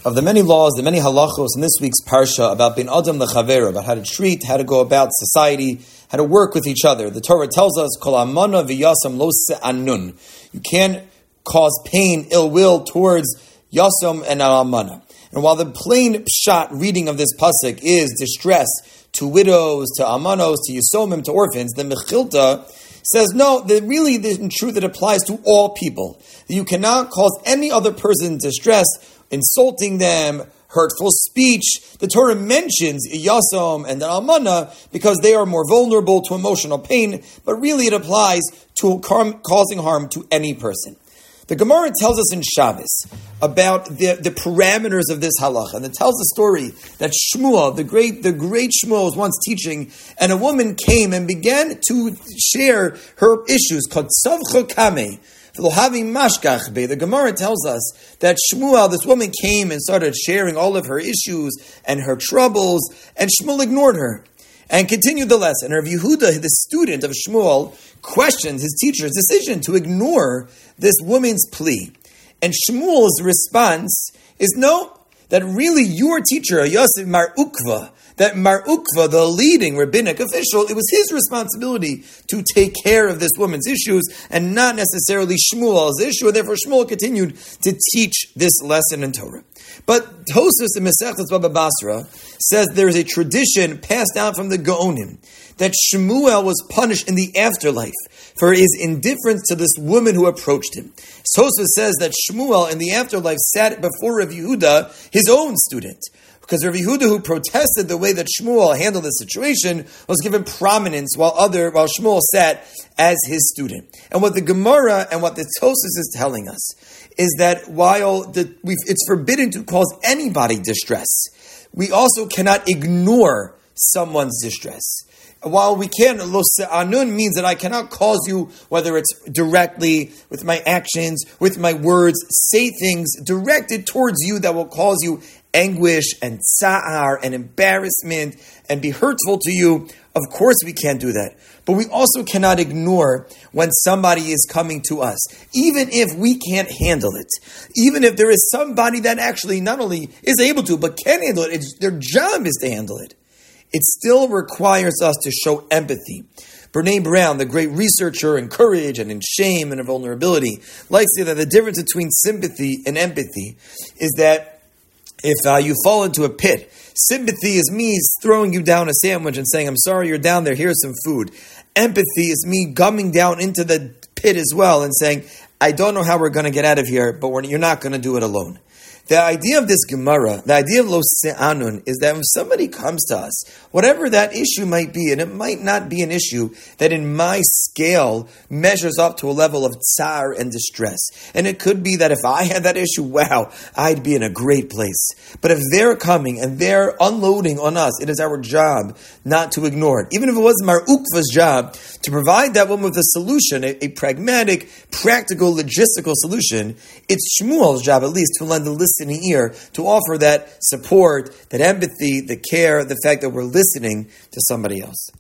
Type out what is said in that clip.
of the many laws, the many halachos in this week's parsha about bin adam lechaver, about how to treat, how to go about society, how to work with each other. The Torah tells us, kol amana v'yasam lo se'anun. You can't cause pain, ill will towards yasam and almana. And while the plain pshat reading of this pasuk is distress to widows, to almanos, to yisomim, to orphans, the Mechilta says, no, in truth, it applies to all people. You cannot cause any other person distress, insulting them, hurtful speech. The Torah mentions Yasom and the Almana because they are more vulnerable to emotional pain, but really it applies to causing harm to any person. The Gemara tells us in Shabbos about the parameters of this halacha, and it tells the story that Shmuel, the great Shmuel, was once teaching, and a woman came and began to share her issues called Tzavcha Kameh. The Gemara tells us that Shmuel, this woman, came and started sharing all of her issues and her troubles, and Shmuel ignored her and continued the lesson. Rav Yehuda, the student of Shmuel, questioned his teacher's decision to ignore this woman's plea. And Shmuel's response is, no, that really your teacher, Yosef Mar Ukva, that Mar Ukva, the leading rabbinic official, it was his responsibility to take care of this woman's issues and not necessarily Shmuel's issue, and therefore Shmuel continued to teach this lesson in Torah. But Tosfos in Masechtas Baba Basra says there is a tradition passed down from the Gaonim that Shmuel was punished in the afterlife for his indifference to this woman who approached him. Tosfos says that Shmuel in the afterlife sat before Rav Yehuda, his own student, because Rav Yehuda, who protested the way that Shmuel handled the situation, was given prominence while Shmuel sat as his student. And what the Gemara and what the Tosfos is telling us is that while it's forbidden to cause anybody distress, we also cannot ignore someone's distress. While we can, lo se'anun means that I cannot cause you, whether it's directly, with my actions, with my words, say things directed towards you that will cause you anguish and tsa'ar and embarrassment and be hurtful to you. Of course we can't do that. But we also cannot ignore when somebody is coming to us, even if we can't handle it. Even if there is somebody that actually not only is able to, but can handle it, their job is to handle it. It still requires us to show empathy. Brene Brown, the great researcher in courage and in shame and in vulnerability, likes to say that the difference between sympathy and empathy is that if you fall into a pit, sympathy is me throwing you down a sandwich and saying, I'm sorry you're down there, here's some food. Empathy is me gumming down into the pit as well and saying, I don't know how we're going to get out of here, but you're not going to do it alone. The idea of this Gemara, the idea of lo se'anun, is that when somebody comes to us, whatever that issue might be, and it might not be an issue that in my scale measures up to a level of tsar and distress. And it could be that if I had that issue, wow, I'd be in a great place. But if they're coming and they're unloading on us, it is our job not to ignore it. Even if it was Mar Ukva's job to provide that woman with a solution, a pragmatic, practical, logistical solution, it's Shmuel's job at least to lend a listening ear, to offer that support, that empathy, the care, the fact that we're listening to somebody else.